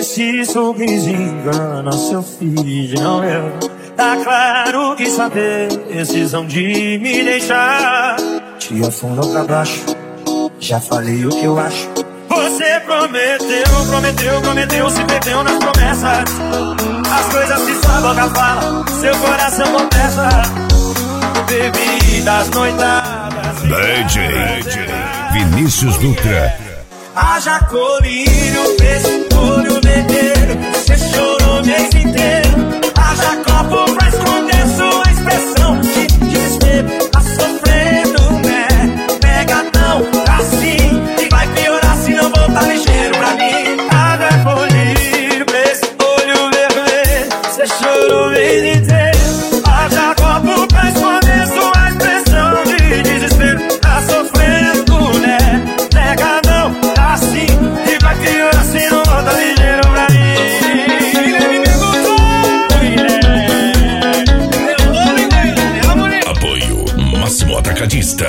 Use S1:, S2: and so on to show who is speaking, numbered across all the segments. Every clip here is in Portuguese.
S1: Esse sorriso engana, seu feed não é. Tá claro que sua decisão de me deixar te afundou pra baixo. Já falei o que eu acho. Você prometeu, se perdeu nas promessas. As coisas que sua boca fala, seu coração confessa. Bebidas, noitadas.
S2: DJ Vinícius Dutra.
S1: Haja colírio, olho vermelho. Você chorou o mês inteiro. Haja copo pra esconder sua expressão de desespero. Tá sofrendo, né? Pega não, assim. E vai piorar se não voltar ligeiro pra mim. Haja colírio, olho vermelho. Você chorou o mês inteiro. Haja copo pra esconder sua expressão de desespero. Tá sofrendo, né? Pega não, assim. E vai piorar se não voltar ligeiro pra mim.
S2: Máximo Atacadista.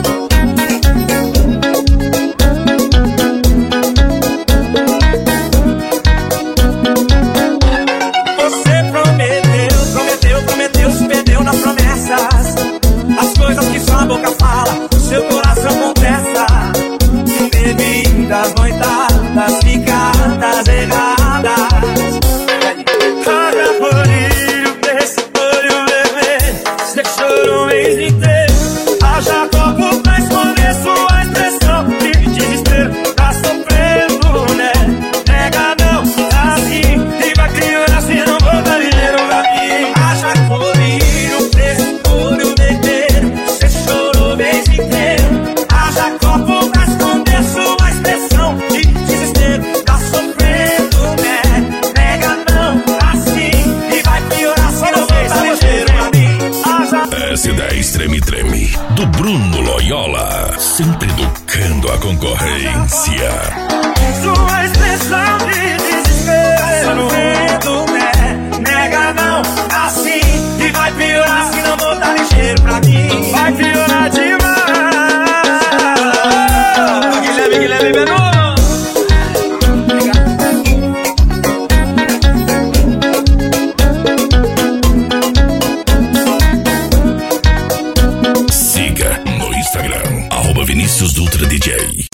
S1: Você prometeu, se perdeu nas promessas. As coisas que sua boca fala, seu coração confessa. Bebidas, noitadas, ficadas erradas. Haja colírio, olho vermelho. Você chorou o mês inteiro. Haja copo pra esconder sua expressão de desespero. Tá sofrendo, né? Nega não, assim. E vai criar se não voltar dinheiro pra mim. Haja colírio, olho vermelho. Você chorou o mês inteiro. Haja copo pra esconder sua expressão de desespero. Tá sofrendo, né? Nega não, assim. E vai piorar se não voltar ligeiro pra mim.
S2: S10 Treme do Bruno Loyola, sempre educando a concorrência.
S1: Sua expressão de desespero. Né? Nega não, assim. E vai piorar se não voltar ligeiro pra mim. Vai piorar demais. Guilherme Benu.
S2: Siga no Instagram, @Vinícius Dutra DJ.